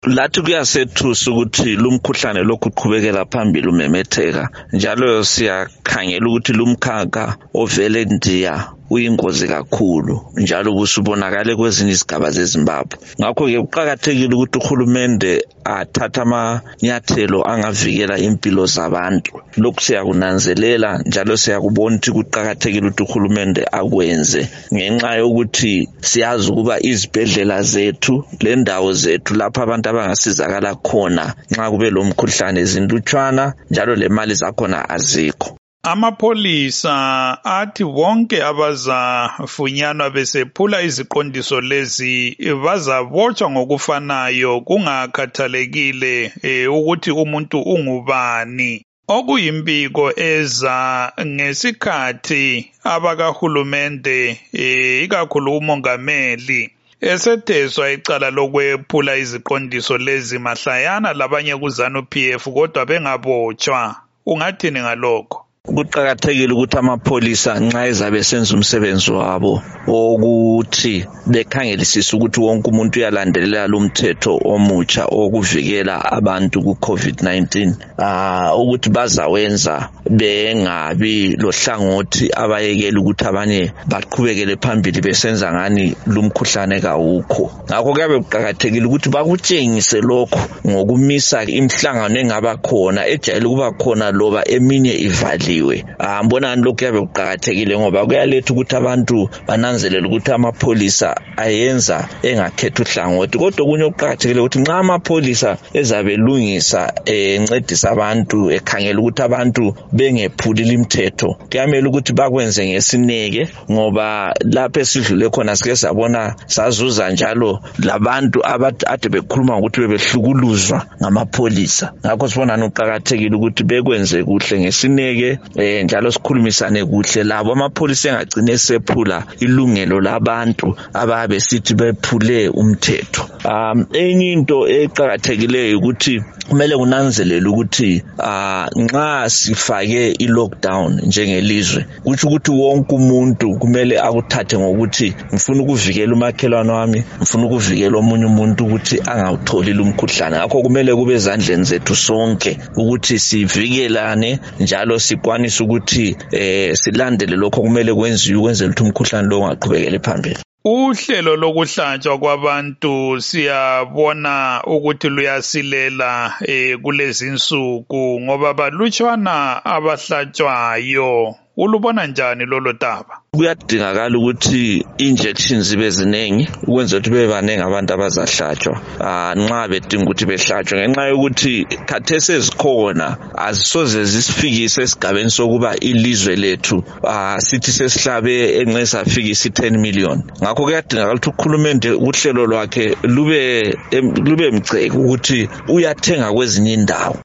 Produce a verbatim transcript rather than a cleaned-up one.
Lathi kuyasethusa ukuthi lumkhuhlane lokhu uqhubekela phambili umemetheka njalo siyakhangela ukuthi lumkhakha ovele ndiya uyingozi kakhulu njalo kusubonakale kwezinye izigaba zeZimbabwe. Ngakho ke kuqhakathekile ukuthi uhulumende athatha amanyathelo angavikela impilo zabantu. Lokhu siyakunanzelela njalo siyakubona ukuthi kuqhakathekile ukuthi uhulumende akwenze ngenxa yokuthi siyazi ukuba izibhedlela zethu lendawo zethu lapha abantu abangasizakala khona nxa kube lomkhuhlane zindutshwana njalo lemali zakhona azikho. Amapholisa athi bonke abazafunyanwa besephula iziqondiso lezi bazabotshwa ngokufanayo kungakhathalekile eh, ukuthi umuntu ungubani. Okuyimbiko eza ngesikhathi abakahulumende eh, ikakhulu umongameli esetheswa icala lokwephula iziqondiso lezi mahlayana labanye kuzanu P F kodwa bengabotshwa. Ungathini ngalokho? Kuqhakathekile ukuthi amapholisa nxa ezabe senza umsebenzi wabo ukuthi bekhangelisise ukuthi wonke umuntu uyalandelela lumthetho omutsha okuvikela abantu ku COVID nineteen ah ukuthi bazawenza bengabi lohlangothi abayekela ukuthi abanye baqhubekele phambili besenza ngani lumkhuhlane kawukho. Ngakho kuyabe kuqhakathekile ukuthi bakutshengise lokho ngokumisa imhlangano engaba khona ejayele ukuba khona loba eminye ivali. Ah mbona lokho kuyabe kuqhakathekile ngoba kuyaletha ukuthi abantu bananzelele ukuthi amapholisa ayenza engakhetha uhlangothi. Kodwa kunye okuqhakathekile ukuthi nxa amapholisa ezabe lungisa encedisa abantu ekhangela ukuthi abantu bengephuli limithetho kuyamela ukuthi bakwenze ngesineke ngoba lapho esidlule khona sike sabona sazuza njalo labantu ade bekhuluma ukuthi bebehlukuluzwa ngamapholisa. Ngakho sibona ukuqhakathekile ukuthi bekwenze kuhle ngesineke eh njalo sikhulumisane kuhle labo amapholisa engagcine sephula ilungelo labantu ababe sithi bephule umthetho. Um enye into eqhakathekileyo ukuthi kumele kunanzelele ukuthi ah nxa sifake ilockdown njengelizwe kuthi ukuthi wonke umuntu kumele akuthathe ngokuthi ngifuna ukuvikela umakhelwane wami, ngifuna ukuvikela omunye umuntu ukuthi angawutholi lumkhuhlane. Ngakho kumele kube ezandleni zethu sonke ukuthi sivikelane njalo sikwanise ukuthi eh silandele lokho kumele kwenziwe ukwenzela ukuthi umkhuhlane lo ungaqhubekele phambili. Uhlelo lokuhlatshwa kwabantu siyabona ukuthi luyasilela eh kulezi insuku ngoba balutshwana abahlatshwayo. Ulubona njani lolo daba? Kuyadingakala ukuthi injections zibe ziningi ukwenza ukuthi bebe baningi abantu abazahlatshwa ah nxa bedinga ukuthi behlatshwe ngenxa yokuthi khathesi ezikhona azisoze zisifikise esigabeni sokuba ilizwe lethu ah sithi sesihlabe enxe safikisa ten million. Ngakho kuyadingakala ukuthi ukhulumende uhlelo lwakhe lube lube mceke ukuthi uyathenga kwezinye indawo